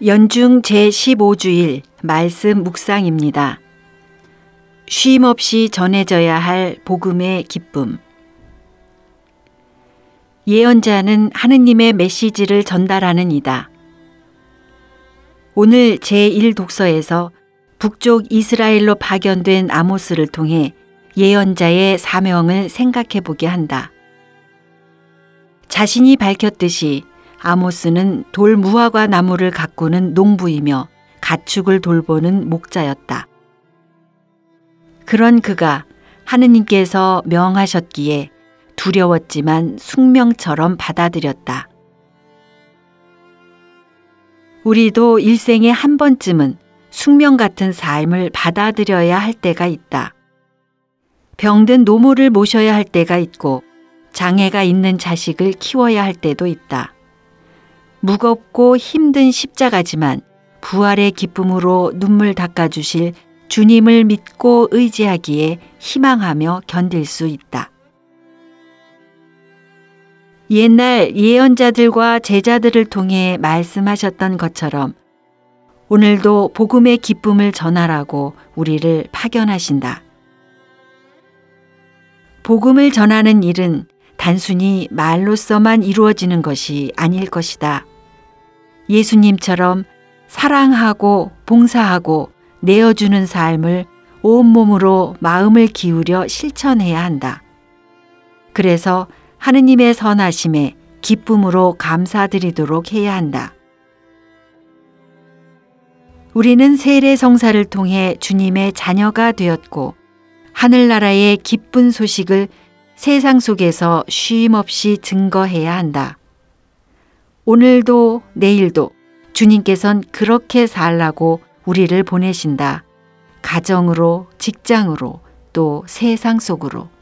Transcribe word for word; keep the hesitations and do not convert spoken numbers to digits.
연중 제십오 주일 말씀 묵상입니다. 쉼 없이 전해져야 할 복음의 기쁨. 예언자는 하느님의 메시지를 전달하는 이다. 오늘 제일 독서에서 북쪽 이스라엘로 파견된 아모스를 통해 예언자의 사명을 생각해 보게 한다. 자신이 밝혔듯이 아모스는 돌무화과 나무를 가꾸는 농부이며 가축을 돌보는 목자였다. 그런 그가 하느님께서 명하셨기에 두려웠지만 숙명처럼 받아들였다. 우리도 일생에 한 번쯤은 숙명 같은 삶을 받아들여야 할 때가 있다. 병든 노모를 모셔야 할 때가 있고 장애가 있는 자식을 키워야 할 때도 있다. 무겁고 힘든 십자가지만 부활의 기쁨으로 눈물 닦아주실 주님을 믿고 의지하기에 희망하며 견딜 수 있다. 옛날 예언자들과 제자들을 통해 말씀하셨던 것처럼 오늘도 복음의 기쁨을 전하라고 우리를 파견하신다. 복음을 전하는 일은 단순히 말로서만 이루어지는 것이 아닐 것이다. 예수님처럼 사랑하고 봉사하고 내어주는 삶을 온몸으로 마음을 기울여 실천해야 한다. 그래서 하느님의 선하심에 기쁨으로 감사드리도록 해야 한다. 우리는 세례성사를 통해 주님의 자녀가 되었고 하늘나라의 기쁜 소식을 세상 속에서 쉼 없이 증거해야 한다. 오늘도 내일도 주님께선 그렇게 살라고 우리를 보내신다. 가정으로, 직장으로, 또 세상 속으로.